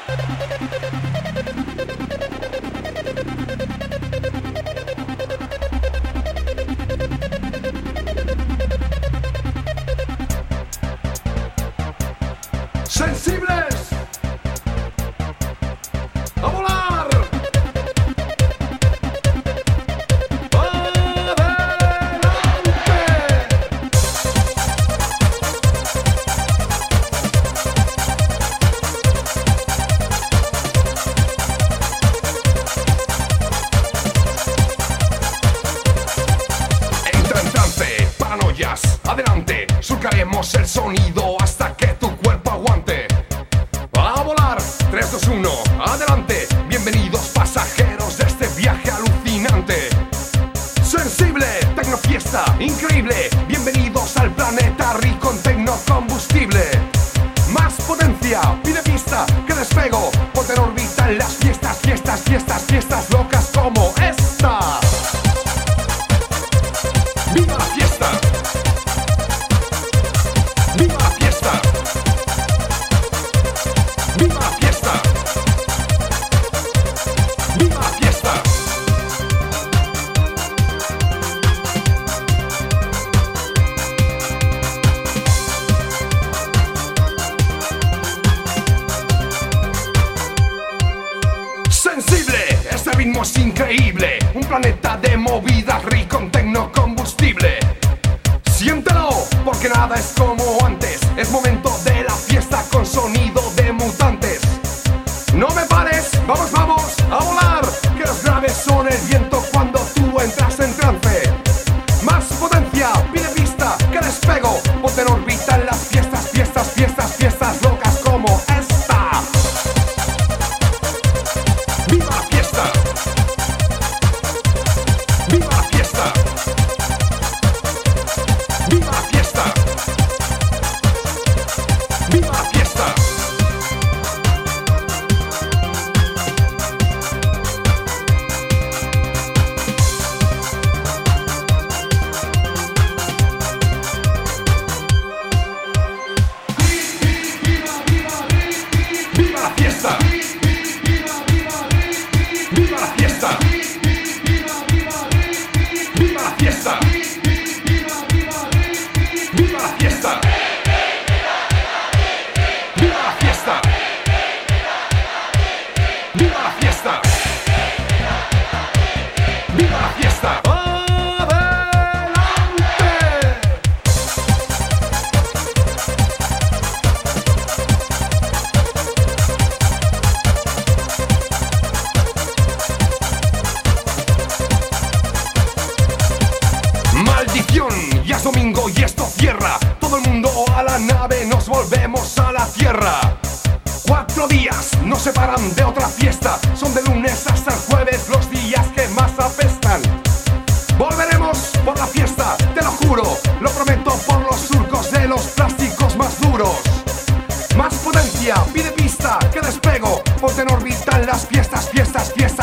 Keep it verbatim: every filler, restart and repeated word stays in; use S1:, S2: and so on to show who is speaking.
S1: Sensibles, a volar. Entra en trance, paranoias, adelante, surcaremos el sonido hasta que tu cuerpo aguante. A volar, tres, dos, uno, adelante, bienvenidos pasajeros de este viaje alucinante. Sensible, tecnofiesta, increíble, bienvenidos al planeta rico en tecnocombustible. Más potencia, pide pista, que despego, ponte en órbita en las fiestas, fiestas, fiestas, fiestas locas como esta. ¡Viva la fiesta! ¡Viva la fiesta! ¡Viva la fiesta! ¡Viva la fiesta! Sensible, este ritmo es increíble, un planeta de movidas rico en tecnocombustible. Siéntelo, porque nada es como antes, es momento de la fiesta con sonido de mutantes. No me pares, vamos, vamos, a volar, que los graves son el viento cuando tú entras en trance. Más potencia, pide pista, que despego, ponte en órbita en las fiestas, fiestas, fiestas, fiestas locas como esta. ¡Viva la fiesta! ¡Viva la fiesta! ¡Viva la fiesta! ¡Viva la fiesta! ¡Viva la fiesta! ¡Viva la fiesta! ¡Viva la fiesta! ¡Viva la fiesta! ¡Viva la fiesta! ¡Viva la fiesta! ¡Viva la fiesta! Maldición, ya es domingo y esto cierra. Todo el mundo a la nave, nos volvemos a la tierra. Cuatro días nos separan de otra fiesta. Son de lunes hasta el jueves los días que más apestan. Volveremos por la fiesta, te lo juro. Lo prometo por los surcos de los plásticos más duros. Más potencia, pide pista, que despego. Ponte en órbita en las fiestas, fiestas, fiestas.